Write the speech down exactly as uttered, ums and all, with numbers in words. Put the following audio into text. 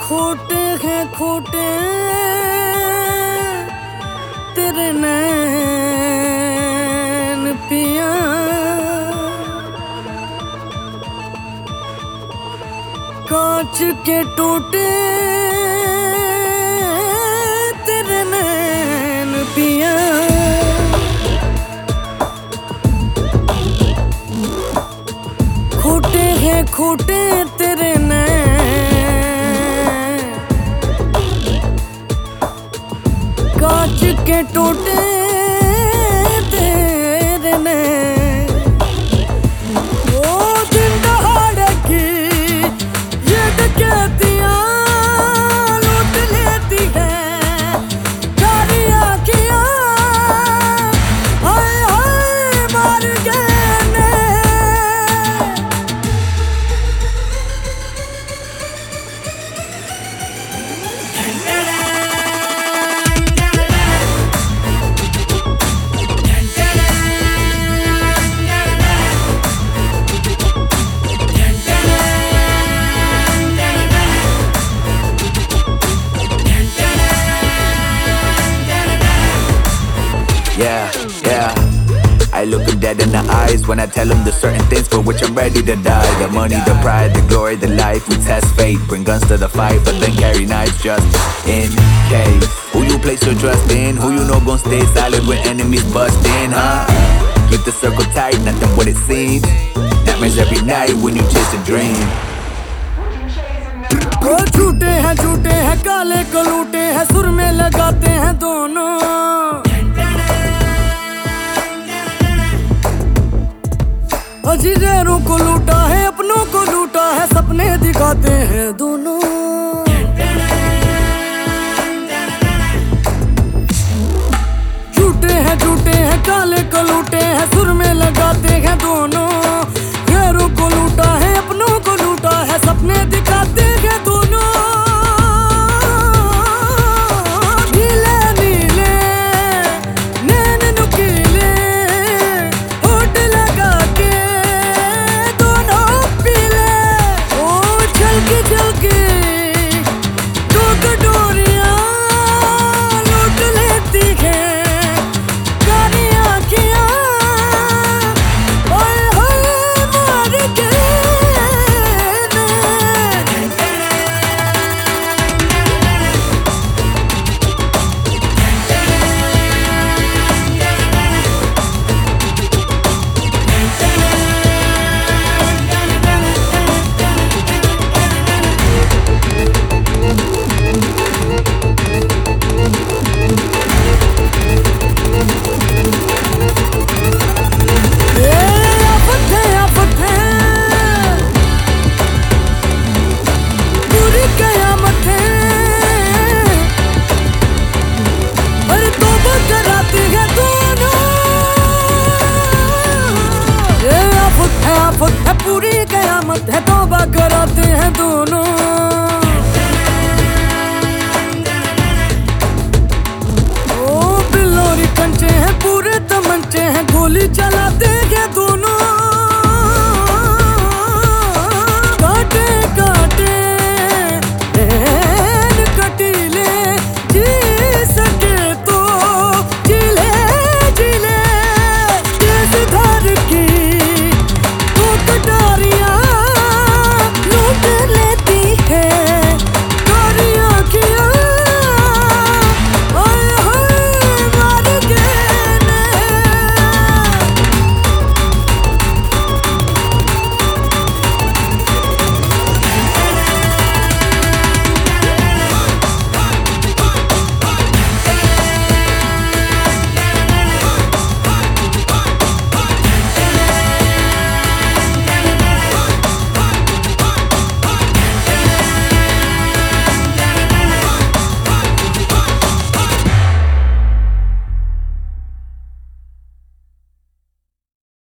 खोटे हैं खोटे तेरे नैन पिया, कांच के टूटे तेरे नैन पिया। खोटे हैं खोटे तेरे नैन, कांच के टूटे तेरे नैन। ओ दिन दहाड़े की ये डकैतियां लूट लेती है सारी आँखियां, हाय हाय मार गए ने। Yeah, yeah. I look him dead in the eyes when I tell him there's certain things for which I'm ready to die. The money, the pride, the glory, the life. We test fate, bring guns to the fight, but then carry knives just in case. Who you place your trust in? Who you know gon' stay solid when enemies bust in, huh? Keep the circle tight, nothing what it seems. Nightmares every night when you chase a dream. ओ झूठे हैं झूठे हैं काले को लूटे हैं, सुर में लगाते हैं दोनों। अजीजों को लूटा है अपनों को लूटा है, सपने दिखाते हैं दोनों। झूठे हैं झूठे हैं काले को लूटे हैं, सुर में लगाते हैं दोनों। गैरों को लूटा है अपनों को लूटा है, सपने दिखाते हैं दोनों। नीले नीले नैन नुकीले होठ लगा के दोनों पीले। ओ झलकी झलकी दो कटोरियां लूट लेती हैं सारी आँखियां, ओए होए मार गए ने। ये आफत है आफत है पूरी कयामत है, अरे तौबा कराती है दोनों। ये आफत है आफत है पूरी कयामत है, तौबा कराते हैं दोनों। ओ बिल्लोरी कंचे हैं पूरे तमंचे हैं, गोली चला